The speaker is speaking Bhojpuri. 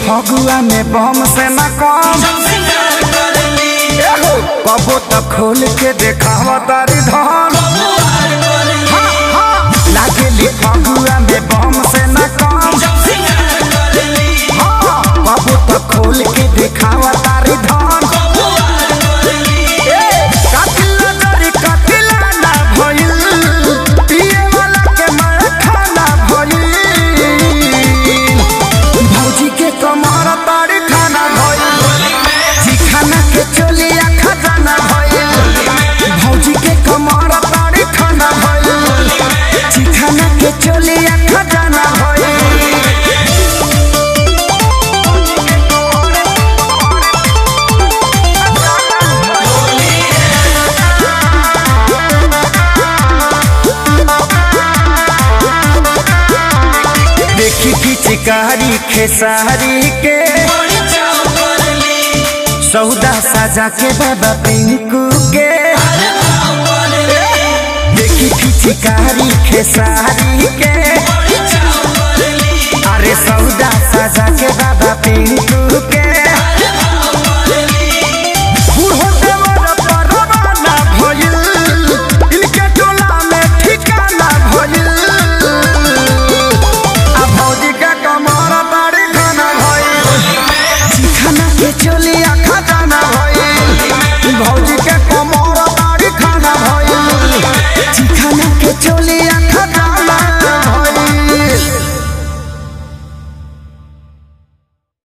फगुआ में बम से न कम कबो तो खोल के देखावा तारी धन लागेली फगुआ में बम से न कम कबो तो खोल के देखावा तारी धन चिकारी खेसारी के सौदा साजा के बाबा पिंकू के देखी चिकारी खेसारी के